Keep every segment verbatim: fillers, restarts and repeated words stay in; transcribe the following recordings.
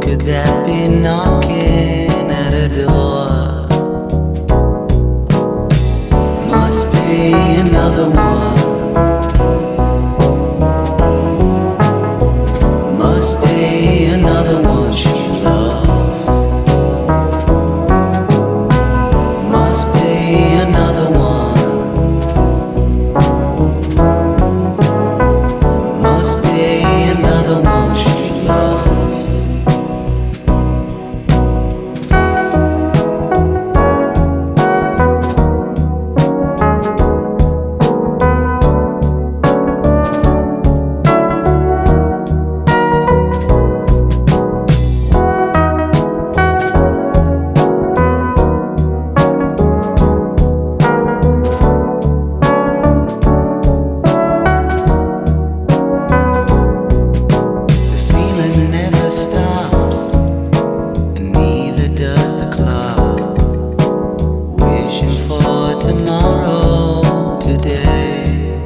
Could that be knocking at a door? Must be another one. Must be another one she loves. Must be another one. Must be another one she loves. Tomorrow, today,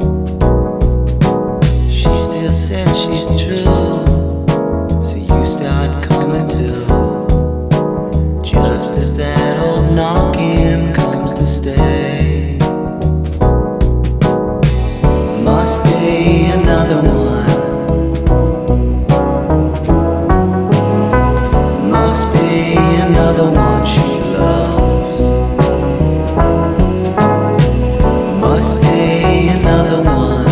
she still says she's true, so you start coming to, just as that old knocking comes to stay. Must be another one. Must be another one she loves. Must be another one.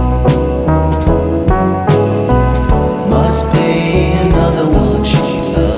Must be another one she loves.